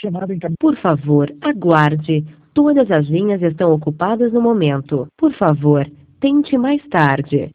Chamada encaminhada. Por favor, aguarde. Todas as linhas estão ocupadas no momento. Por favor, tente mais tarde.